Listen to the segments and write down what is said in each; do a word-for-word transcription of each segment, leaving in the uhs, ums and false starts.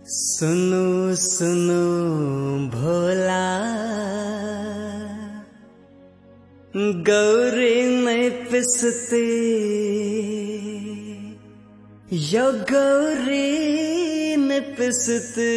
सुनो सुनो भोला, गौरी में पिसते यो गौरी में पिसते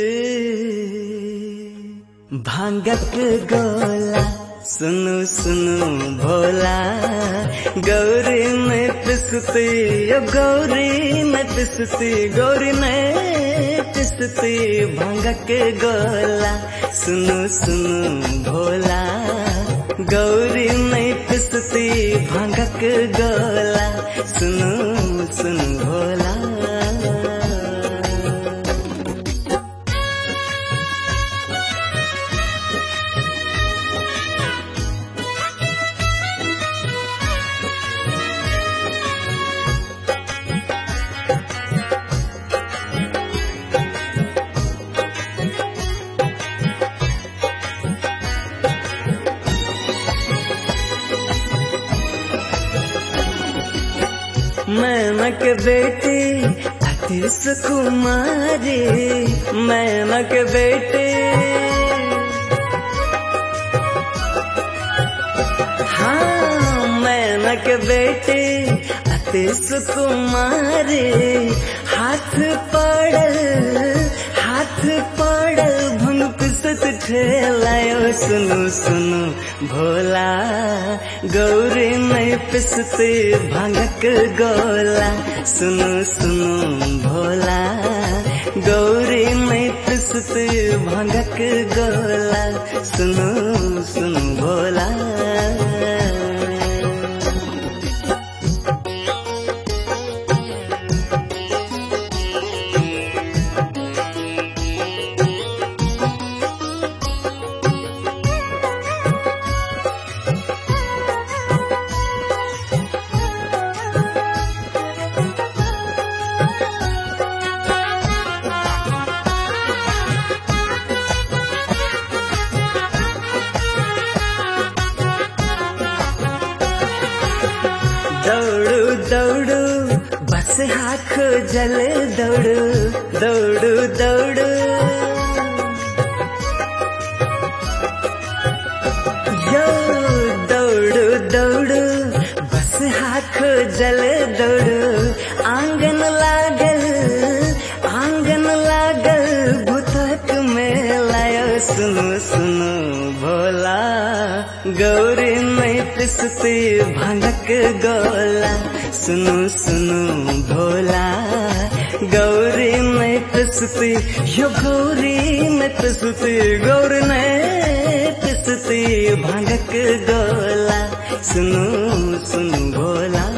भांगक गोला। सुनो सुनो भोला, गौरी में पिसते यो गौरी में पिसते गौरी में पिसते भांगक गोला। सुनो सुनो भोला, गौरी में पिसते भांगक गोला। सुनो सुनो भोला, मैनक बेटे अतीश कुमारी, मैनक बेटे हाँ मैनक बेटे अतीश कुमारी। हाथ पड़ल हाथ पड़ल भंग पिसत ठेलायो। सुनो सुनो भोला, गौरी में पिसते भांगक गोला। सुनो सुनो भोला, गौरी में पिसते भांगक गोला। सुनो सुनो भोला, दौड़ू दौड़ू बस हाथ जल दौड़ू दौड़ू दौड़ू यो दौड़ू दौड़ू बस हाथ जल दौड़ू। आंगन लागल आंगन लागल भुतक में लायो। सुनो सुनो भोला, गौरी में पिसते भांगक गोला। सुनो सुनो भोला, गौरी में पिसते यो गौरी में पिसते गौरी में पिसते भांगक गोला। सुनो सुनो भोला,